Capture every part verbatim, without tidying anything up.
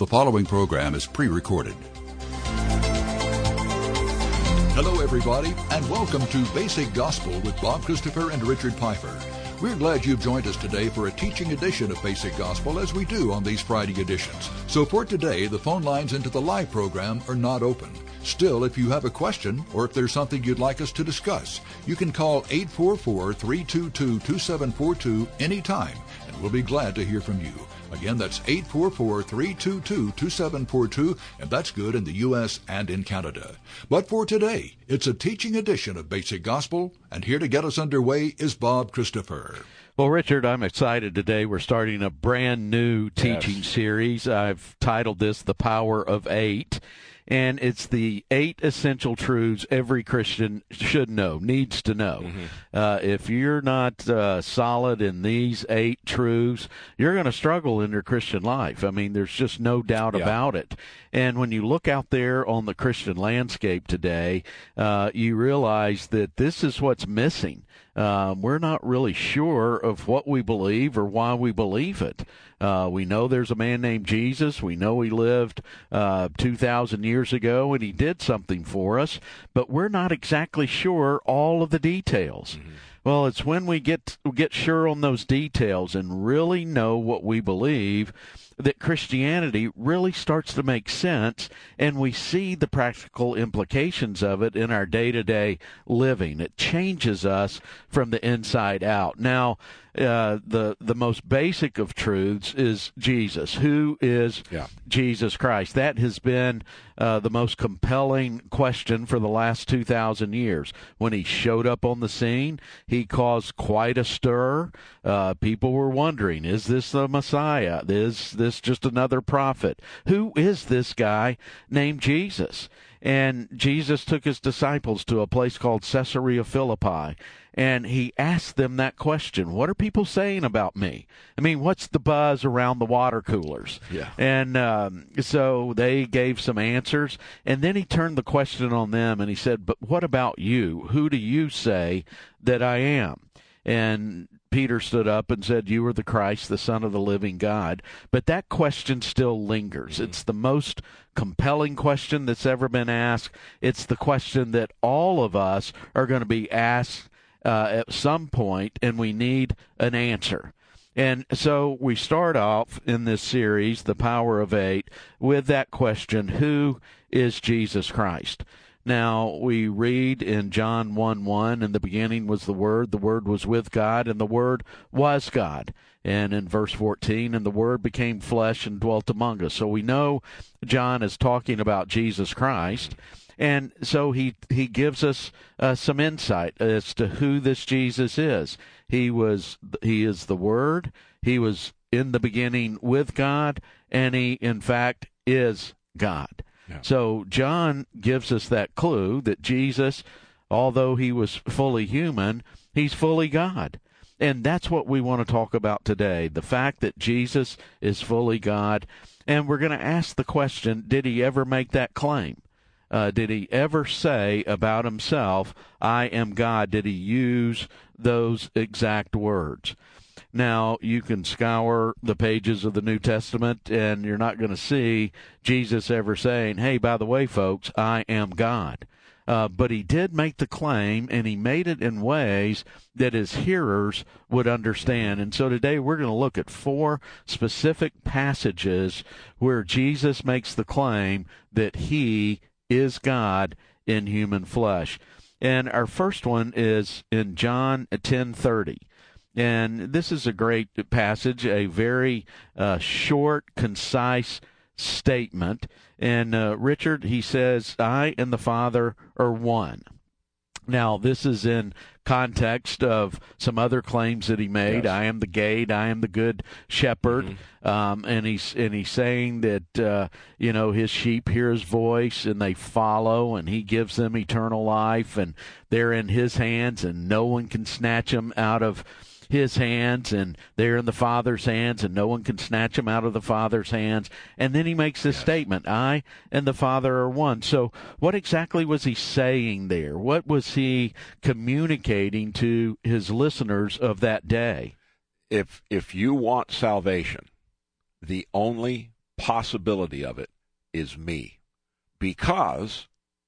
The following program is pre-recorded. Hello, everybody, and welcome to Basic Gospel with Bob Christopher and Richard Pfeiffer. We're glad you've joined us today for a teaching edition of Basic Gospel, as we do on these Friday editions. So for today, the phone lines into the live program are not open. Still, if you have a question or if there's something you'd like us to discuss, you can call eight four four, three two two, two seven four two anytime, and we'll be glad to hear from you. Again, that's eight four four, three two two, two seven four two, and that's good in the U S and in Canada. But for today, it's a teaching edition of Basic Gospel, and here to get us underway is Bob Christopher. Well, Richard, I'm excited today. We're starting a brand new teaching yes. series. I've titled this The Power of Eight. And it's the eight essential truths every Christian should know, needs to know. Mm-hmm. Uh, if you're not uh, solid in these eight truths, you're going to struggle in your Christian life. I mean, there's just no doubt yeah. about it. And when you look out there on the Christian landscape today, uh, you realize that this is what's missing. Um, we're not really sure of what we believe or why we believe it. Uh, we know there's a man named Jesus. We know he lived uh, two thousand years ago, and he did something for us, but we're not exactly sure all of the details. Mm-hmm. Well, it's when we get get sure on those details and really know what we believe that Christianity really starts to make sense, and we see the practical implications of it in our day-to-day living. It changes us from the inside out. Now, uh, the the most basic of truths is Jesus. Who is yeah. Jesus Christ? That has been uh, the most compelling question for the last two thousand years. When he showed up on the scene, he caused quite a stir. Uh, people were wondering, is this the Messiah? Is this just another prophet? Who is this guy named Jesus? And Jesus took his disciples to a place called Caesarea Philippi, and he asked them that question. What are people saying about me? I mean, what's the buzz around the water coolers? Yeah. And um, so they gave some answers, and then he turned the question on them, and he said, but what about you? Who do you say that I am? And Peter stood up and said, you are the Christ, the Son of the living God. But that question still lingers. Mm-hmm. It's the most compelling question that's ever been asked. It's the question that all of us are going to be asked uh, at some point, and we need an answer. And so we start off in this series, The Power of Eight, with that question, who is Jesus Christ? Now, we read in John one one, in the beginning was the Word, the Word was with God, and the Word was God. And in verse fourteen, and the Word became flesh and dwelt among us. So we know John is talking about Jesus Christ. And so he he gives us uh, some insight as to who this Jesus is. He was he is the Word. He was in the beginning with God, and he, in fact, is God. Yeah. So John gives us that clue that Jesus, although he was fully human, he's fully God. And that's what we want to talk about today, the fact that Jesus is fully God. And we're going to ask the question, did he ever make that claim? Uh, did he ever say about himself, I am God? Did he use those exact words? Now, you can scour the pages of the New Testament, and you're not going to see Jesus ever saying, hey, by the way, folks, I am God. Uh, but he did make the claim, and he made it in ways that his hearers would understand. And so today we're going to look at four specific passages where Jesus makes the claim that he is God in human flesh. And our first one is in John ten thirty. And this is a great passage, a very uh, short, concise statement. And uh, Richard, he says, I and the Father are one. Now, this is in context of some other claims that he made. Yes. I am the gate. I am the good shepherd. Mm-hmm. Um, and he's and he's saying that, uh, you know, his sheep hear his voice and they follow, and he gives them eternal life, and they're in his hands, and no one can snatch them out of his hands, and they're in the Father's hands, and no one can snatch them out of the Father's hands. And then he makes this yes. statement, I and the Father are one. So what exactly was he saying there? What was he communicating to his listeners of that day? If if you want salvation, the only possibility of it is me, because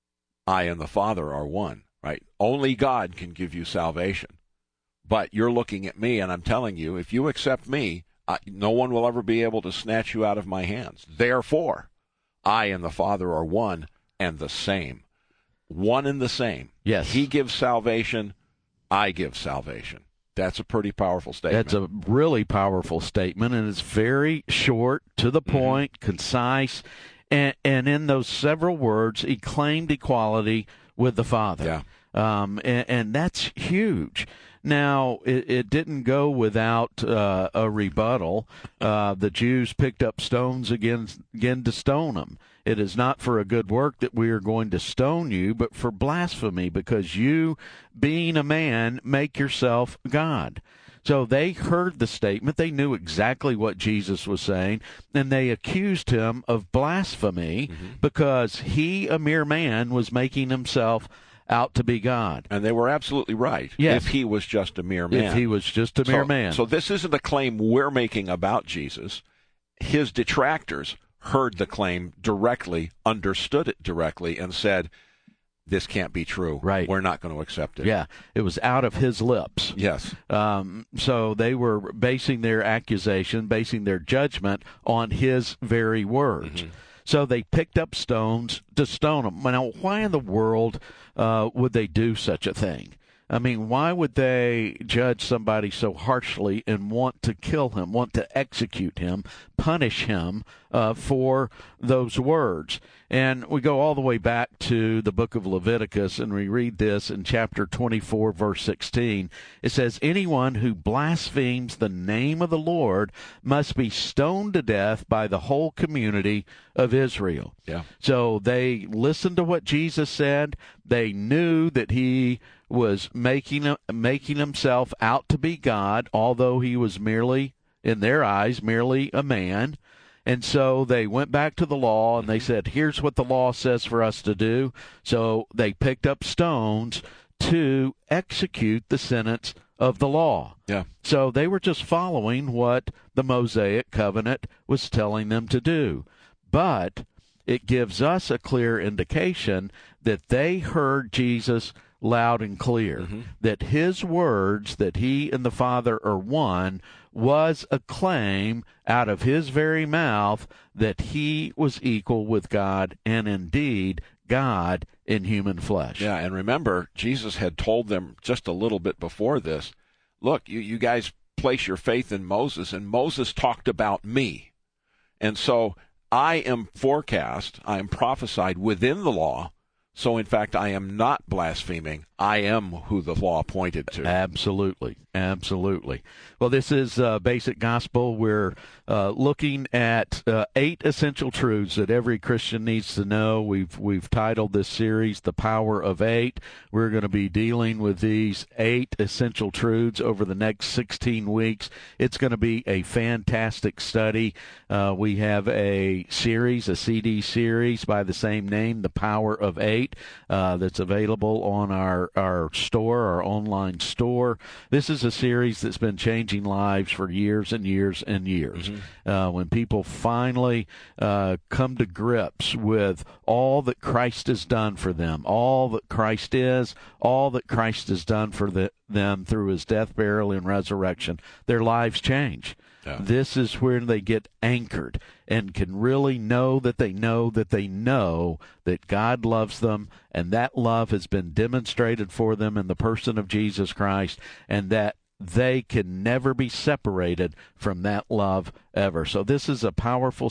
I and the Father are one, right? Only God can give you salvation. But you're looking at me, and I'm telling you, if you accept me, I, no one will ever be able to snatch you out of my hands. Therefore, I and the Father are one and the same. One and the same. Yes. He gives salvation, I give salvation. That's a pretty powerful statement. That's a really powerful statement, and it's very short, to the point, mm-hmm. concise, and, and in those several words, he claimed equality with the Father. Yeah. Um, and, and that's huge. Now, it, it didn't go without uh, a rebuttal. Uh, the Jews picked up stones again, again to stone him. It is not for a good work that we are going to stone you, but for blasphemy, because you, being a man, make yourself God. So they heard the statement. They knew exactly what Jesus was saying, and they accused him of blasphemy mm-hmm. because he, a mere man, was making himself out to be God. And they were absolutely right. Yes. If he was just a mere man. If he was just a mere so, man. So this isn't a claim we're making about Jesus. His detractors heard the claim directly, understood it directly, and said, this can't be true. Right. We're not going to accept it. Yeah. It was out of his lips. Yes. Um, so they were basing their accusation, basing their judgment on his very words. Mm-hmm. So they picked up stones to stone him. Now, why in the world uh, would they do such a thing? I mean, why would they judge somebody so harshly and want to kill him, want to execute him, punish him uh, for those words? And we go all the way back to the book of Leviticus, and we read this in chapter twenty-four, verse sixteen. It says, anyone who blasphemes the name of the Lord must be stoned to death by the whole community of Israel. Yeah. So they listened to what Jesus said. They knew that he was making making himself out to be God, although he was merely, in their eyes, merely a man. And so they went back to the law, and they said, here's what the law says for us to do. So they picked up stones to execute the sentence of the law. Yeah. So they were just following what the Mosaic covenant was telling them to do. But it gives us a clear indication that they heard Jesus loud and clear, mm-hmm. that his words, that he and the Father are one, was a claim out of his very mouth that he was equal with God, and indeed God in human flesh. Yeah, and remember, Jesus had told them just a little bit before this, look, you, you guys place your faith in Moses, and Moses talked about me. And so I am forecast, I am prophesied within the law. So, in fact, I am not blaspheming. I am who the law pointed to. Absolutely. Absolutely. Well, this is uh, Basic Gospel. We're uh, looking at uh, eight essential truths that every Christian needs to know. We've we've titled this series, The Power of Eight. We're going to be dealing with these eight essential truths over the next sixteen weeks. It's going to be a fantastic study. Uh, we have a series, a C D series by the same name, The Power of Eight, uh, that's available on our, our store, our online store. This is a series that's been changing lives for years and years and years. Mm-hmm. Uh, when people finally uh, come to grips with all that Christ has done for them, all that Christ is, all that Christ has done for the, them through his death, burial, and resurrection, their lives change. Yeah. This is where they get anchored and can really know that they know that they know that God loves them, and that love has been demonstrated for them in the person of Jesus Christ, and that they can never be separated from that love ever. So this is a powerful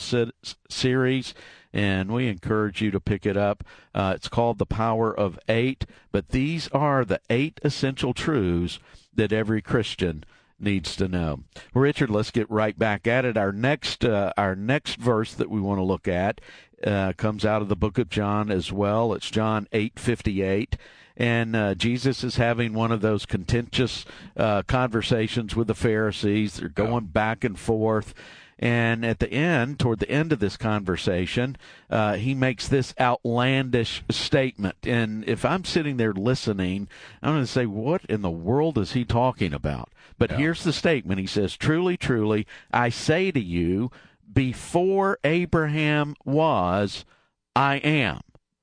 series, and we encourage you to pick it up. Uh, it's called The Power of Eight, but these are the eight essential truths that every Christian needs to know. Well, Richard, let's get right back at it. Our next uh, our next verse that we want to look at uh, comes out of the book of John as well. It's John eight fifty-eight. And uh, Jesus is having one of those contentious uh, conversations with the Pharisees. They're going back and forth. And at the end, toward the end of this conversation, uh, he makes this outlandish statement. And if I'm sitting there listening, I'm going to say, what in the world is he talking about? But yeah. Here's the statement. He says, truly, truly, I say to you, before Abraham was, I am.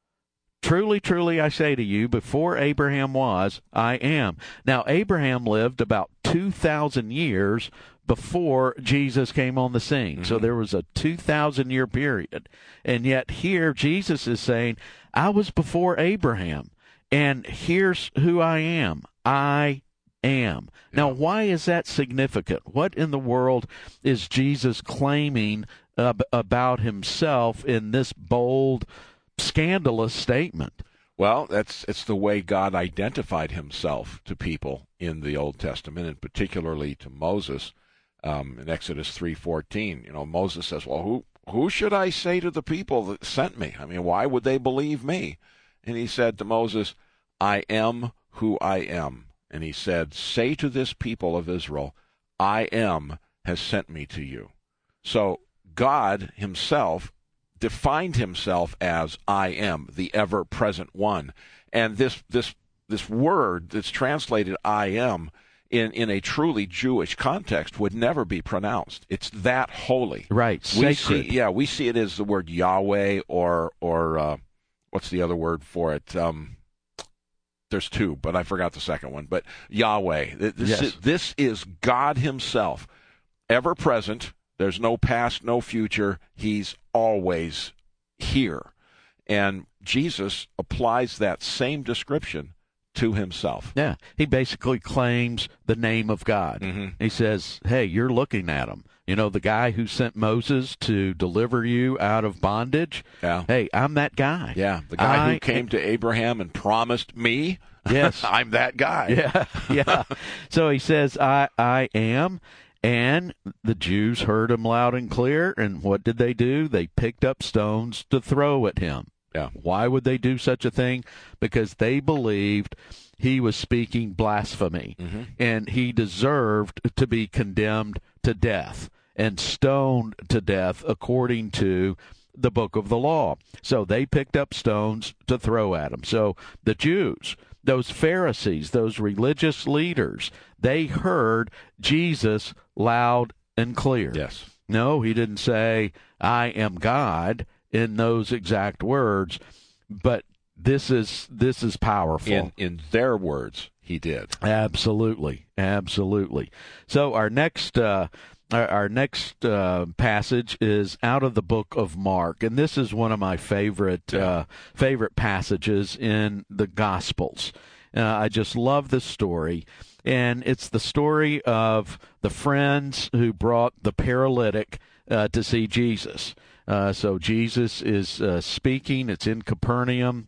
Truly, truly, I say to you, before Abraham was, I am. Now, Abraham lived about two thousand years before Jesus came on the scene. Mm-hmm. So there was a two thousand year period. And yet here, Jesus is saying, I was before Abraham, and here's who I am. I am. Yeah. Now, why is that significant? What in the world is Jesus claiming uh, about himself in this bold, scandalous statement? Well, that's it's the way God identified himself to people in the Old Testament, and particularly to Moses um, in Exodus three fourteen. You know, Moses says, well, who who should I say to the people that sent me? I mean, why would they believe me? And he said to Moses, I am who I am. And he said, say to this people of Israel, I am has sent me to you. So God himself defined himself as I am, the ever-present one. And this this this word that's translated I am in, in a truly Jewish context would never be pronounced. It's that holy. Right, we sacred. See, yeah, we see it as the word Yahweh or, or uh, what's the other word for it? Um, there's two, but I forgot the second one. But Yahweh. This, yes. is, this is God himself, ever-present. There's no past, no future. He's always here. And Jesus applies that same description to himself. Yeah. He basically claims the name of God. Mm-hmm. He says, hey, you're looking at him. You know, the guy who sent Moses to deliver you out of bondage? Yeah. Hey, I'm that guy. Yeah, the guy I, who came to Abraham and promised me. Yes. I'm that guy. Yeah, yeah. So he says, I, I am. And the Jews heard him loud and clear, and what did they do? They picked up stones to throw at him. Yeah. Why would they do such a thing? Because they believed he was speaking blasphemy, mm-hmm. and he deserved to be condemned to death and stoned to death according to the book of the law. So they picked up stones to throw at him. So the Jews, those Pharisees, those religious leaders, they heard Jesus loud and clear. Yes. No, he didn't say, I am God in those exact words, but this is this is powerful. In in their words, he did. Absolutely. Absolutely. So our next uh, our, our next uh, passage is out of the book of Mark, and this is one of my favorite uh, favorite passages in the Gospels. Uh, I just love this story. And it's the story of the friends who brought the paralytic uh, to see Jesus. Uh, so Jesus is uh, speaking. It's in Capernaum,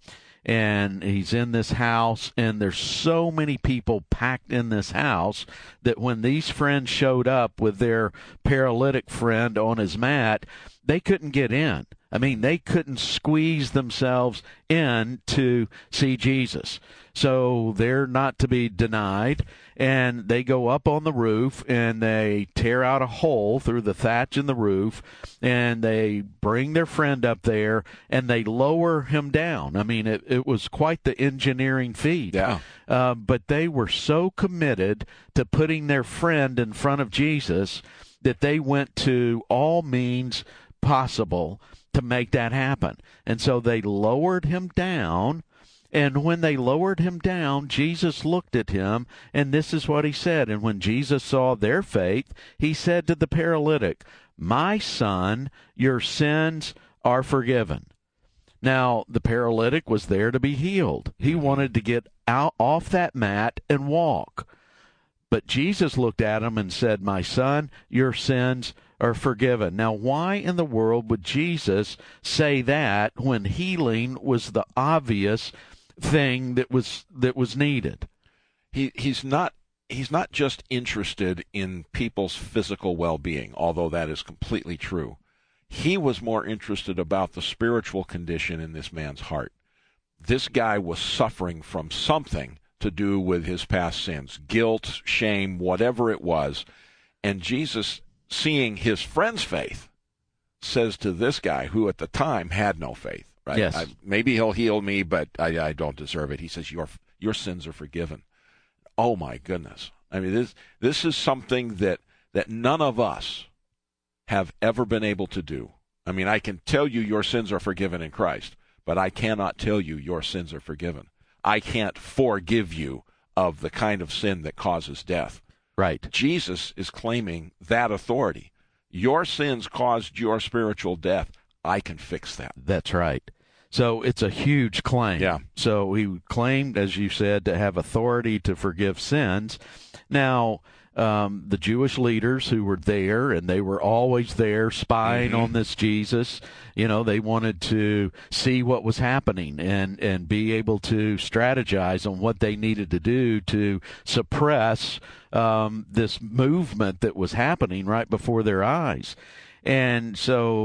and he's in this house, and there's so many people packed in this house that when these friends showed up with their paralytic friend on his mat, they couldn't get in. I mean, they couldn't squeeze themselves in to see Jesus. So they're not to be denied, and they go up on the roof, and they tear out a hole through the thatch in the roof, and they bring their friend up there, and they lower him down. I mean, it, it was quite the engineering feat. Yeah. Uh, but they were so committed to putting their friend in front of Jesus that they went to all means possible to make that happen. And so they lowered him down, and when they lowered him down, Jesus looked at him, and this is what he said. And when Jesus saw their faith, he said to the paralytic, my son, your sins are forgiven. Now, the paralytic was there to be healed. He wanted to get out off that mat and walk. But Jesus looked at him and said, my son, your sins are forgiven. Now, why in the world would Jesus say that when healing was the obvious thing that was that was needed? He he's not he's not just interested in people's physical well-being, although that is completely true. He was more interested about the spiritual condition in this man's heart. This guy was suffering from something to do with his past sins, guilt, shame, whatever it was. And Jesus, seeing his friend's faith, says to this guy, who at the time had no faith, right? Yes. I, maybe he'll heal me, but I, I don't deserve it. He says, your your sins are forgiven. Oh, my goodness. I mean, this this is something that, that none of us have ever been able to do. I mean, I can tell you your sins are forgiven in Christ, but I cannot tell you your sins are forgiven. I can't forgive you of the kind of sin that causes death. Right. Jesus is claiming that authority. Your sins caused your spiritual death. I can fix that. That's right. So it's a huge claim. Yeah. So he claimed, as you said, to have authority to forgive sins. Now, um, the Jewish leaders who were there, and they were always there spying mm-hmm. on this Jesus, you know, they wanted to see what was happening and, and be able to strategize on what they needed to do to suppress um, this movement that was happening right before their eyes. And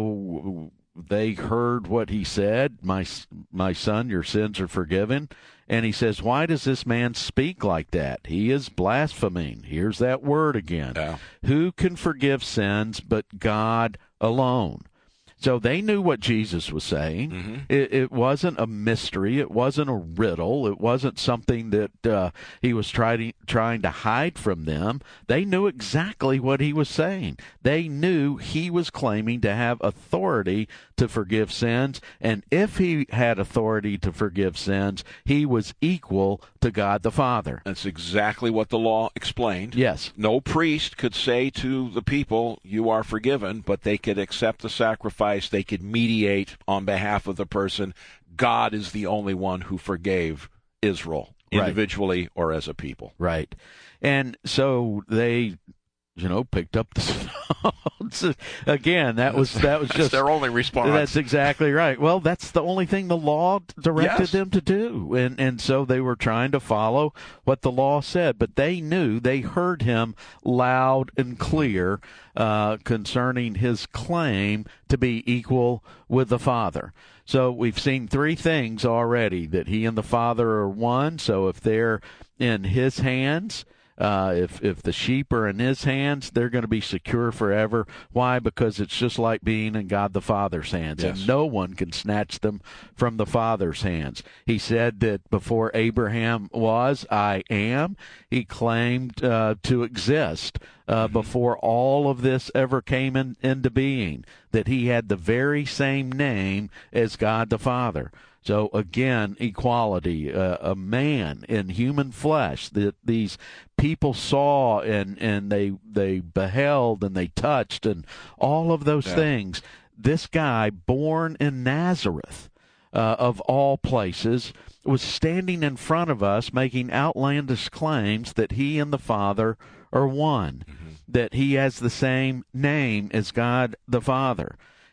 so they heard what he said, my my son, your sins are forgiven. And he says, why does this man speak like that? He is blaspheming. Here's that word again. Yeah. Who can forgive sins but God alone? So they knew what Jesus was saying. Mm-hmm. It, it wasn't a mystery. It wasn't a riddle. It wasn't something that uh, he was trying trying to hide from them. They knew exactly what he was saying. They knew he was claiming to have authority to forgive sins, and if he had authority to forgive sins, he was equal to God the Father. That's exactly what the law explained. Yes. No priest could say to the people, you are forgiven, but they could accept the sacrifice. They could mediate on behalf of the person. God is the only one who forgave Israel, individually right. or as a people. Right. And so they, you know, picked up the stones. Again, that was that was that's just their only response. That's exactly right. Well, that's the only thing the law directed yes. them to do, and and so they were trying to follow what the law said. But they knew, they heard him loud and clear uh, concerning his claim to be equal with the Father. So we've seen three things already: that he and the Father are one. So if they're in his hands, Uh, if if the sheep are in his hands, they're going to be secure forever. Why? Because it's just like being in God the Father's hands, yes. and no one can snatch them from the Father's hands. He said that before Abraham was, I am. He claimed uh, to exist uh, mm-hmm. before all of this ever came in, into being, that he had the very same name as God the Father. So again, equality, uh, a man in human flesh that these people saw and, and they they beheld and they touched and all of those yeah. things. This guy, born in Nazareth, uh, of all places, was standing in front of us making outlandish claims that he and the Father are one, mm-hmm. that he has the same name as God the Father.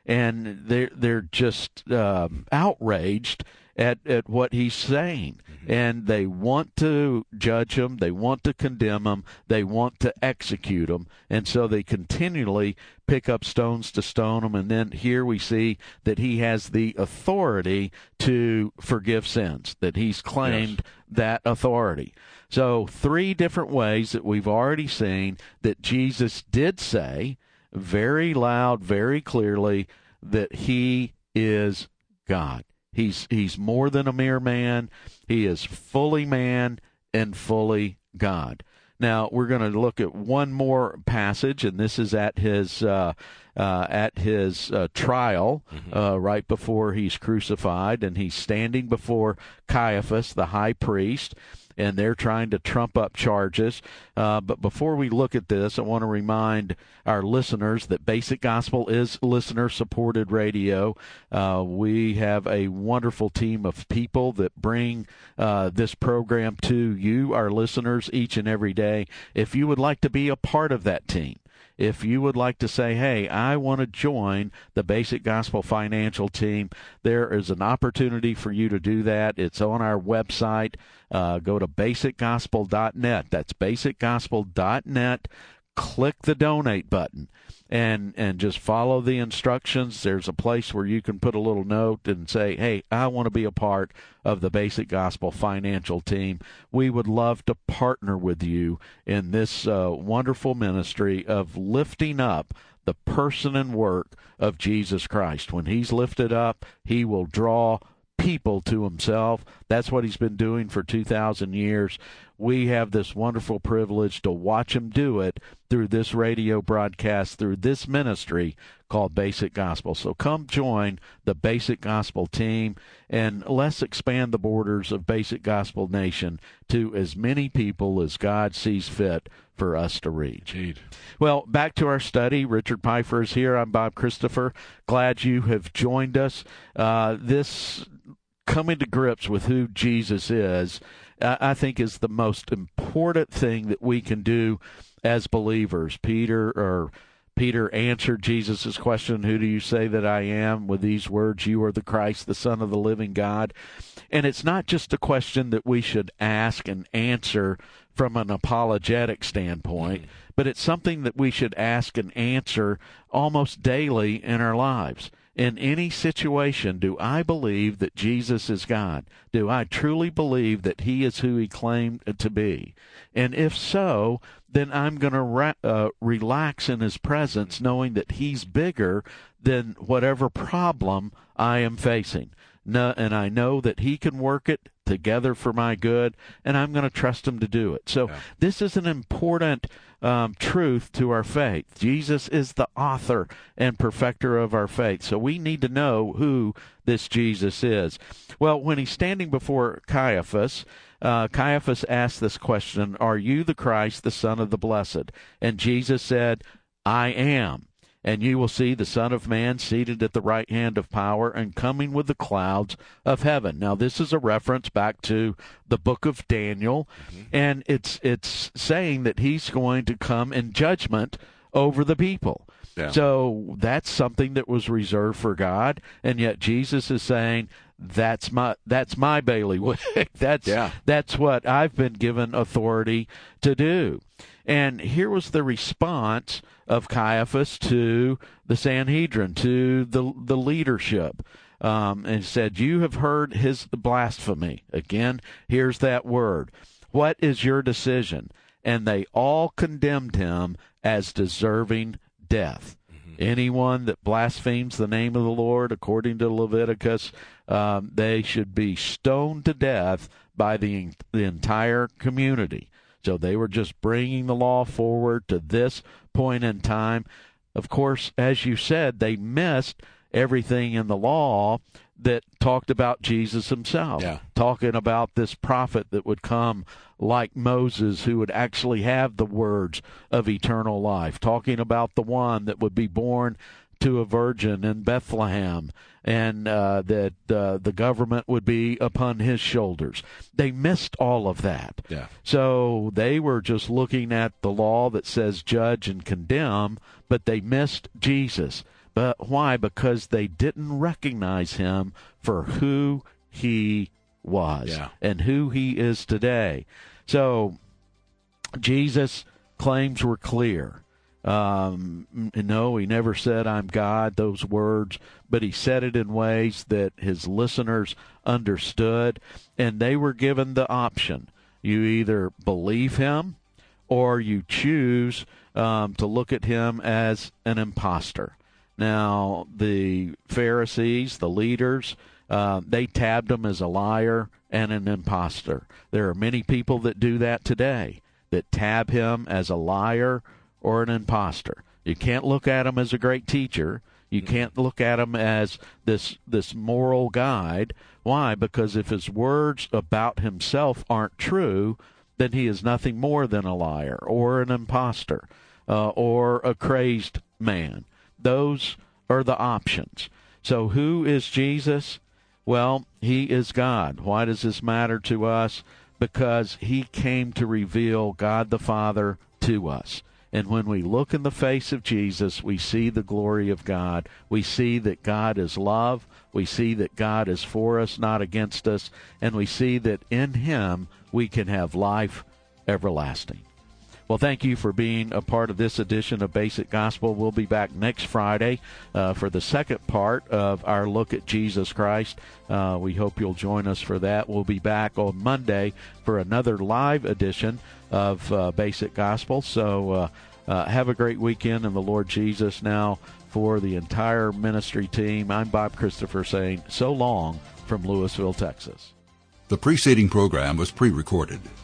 And they're, they're just um, outraged at, at what he's saying. Mm-hmm. And they want to judge him. They want to condemn him. They want to execute him. And so they continually pick up stones to stone him. And then here we see that he has the authority to forgive sins, that he's claimed yes. that authority. So three different ways that we've already seen that Jesus did say very loud, very clearly, that he is God. He's he's more than a mere man. He is fully man and fully God. Now we're going to look at one more passage, and this is at his uh, uh, at his uh, trial, mm-hmm. uh, right before he's crucified, and he's standing before Caiaphas, the high priest. And they're trying to trump up charges. Uh, but before we look at this, I want to remind our listeners that Basic Gospel is listener-supported radio. Uh, we have a wonderful team of people that bring uh, this program to you, our listeners, each and every day. If you would like to be a part of that team, if you would like to say, hey, I want to join the Basic Gospel financial team, there is an opportunity for you to do that. It's on our website. Uh, go to basic gospel dot net. That's basic gospel dot net. Click the donate button and and just follow the instructions. There's a place where you can put a little note and say, hey, I want to be a part of the Basic Gospel financial team. We would love to partner with you in this uh, wonderful ministry of lifting up the person and work of Jesus Christ. When he's lifted up, he will draw people to himself. That's what he's been doing for two thousand years. we have this wonderful privilege to watch him do it through this radio broadcast, through this ministry called Basic Gospel. So come join the Basic Gospel team, and let's expand the borders of Basic Gospel Nation to as many people as God sees fit for us to reach. Indeed. Well, back to our study. Richard Pfeiffer is here. I'm Bob Christopher. Glad you have joined us. Uh, this coming to grips with who Jesus is, uh, I think, is the most important thing that we can do as believers. Peter or Peter answered Jesus' question, "Who do you say that I am?" with these words, "You are the Christ, the Son of the living God." And it's not just a question that we should ask and answer from an apologetic standpoint, mm-hmm. but it's something that we should ask and answer almost daily in our lives. In any situation, do I believe that Jesus is God? Do I truly believe that he is who he claimed to be? And if so, then I'm going to re- uh, relax in his presence, knowing that he's bigger than whatever problem I am facing. No, and I know that he can work it together for my good, and I'm going to trust him to do it. So yeah. This is an important um, truth to our faith. Jesus is the author and perfecter of our faith, so we need to know who this Jesus is. Well, when he's standing before Caiaphas, uh, Caiaphas asked this question, "Are you the Christ, the Son of the Blessed?" And Jesus said, "I am. And you will see the Son of Man seated at the right hand of power and coming with the clouds of heaven." Now, this is a reference back to the book of Daniel, mm-hmm. and it's it's saying that he's going to come in judgment over the people. Yeah. So that's something that was reserved for God, and yet Jesus is saying, that's my that's my bailiwick. that's yeah. that's what I've been given authority to do. And here was the response of Caiaphas to the Sanhedrin, to the the leadership, um, and said, "You have heard his blasphemy." Again, here's that word. "What is your decision?" And they all condemned him as deserving death. Mm-hmm. Anyone that blasphemes the name of the Lord, according to Leviticus, um, they should be stoned to death by the the entire community. So they were just bringing the law forward to this point in time. Of course, as you said, they missed everything in the law that talked about Jesus himself, yeah. talking about this prophet that would come like Moses, who would actually have the words of eternal life, talking about the one that would be born to a virgin in Bethlehem, and uh, that uh, the government would be upon his shoulders. They missed all of that. Yeah. So they were just looking at the law that says judge and condemn, but they missed Jesus. But why? Because they didn't recognize him for who he was yeah. and who he is today. So Jesus' claims were clear. Um, no, he never said, "I'm God," those words, but he said it in ways that his listeners understood, and they were given the option. You either believe him or you choose um, to look at him as an imposter. Now, the Pharisees, the leaders, uh, they tabbed him as a liar and an imposter. There are many people that do that today, that tab him as a liar or an imposter. You can't look at him as a great teacher. You can't look at him as this this moral guide. Why? Because if his words about himself aren't true, then he is nothing more than a liar or an imposter uh, or a crazed man. Those are the options. So who is Jesus? Well, he is God. Why does this matter to us? Because he came to reveal God the Father to us. And when we look in the face of Jesus, we see the glory of God. We see that God is love. We see that God is for us, not against us. And we see that in him we can have life everlasting. Well, thank you for being a part of this edition of Basic Gospel. We'll be back next Friday uh, for the second part of our look at Jesus Christ. Uh, we hope you'll join us for that. We'll be back on Monday for another live edition of uh, Basic Gospel. So uh, uh, have a great weekend in the Lord Jesus. Now, for the entire ministry team, I'm Bob Christopher saying so long from Louisville, Texas. The preceding program was pre-recorded.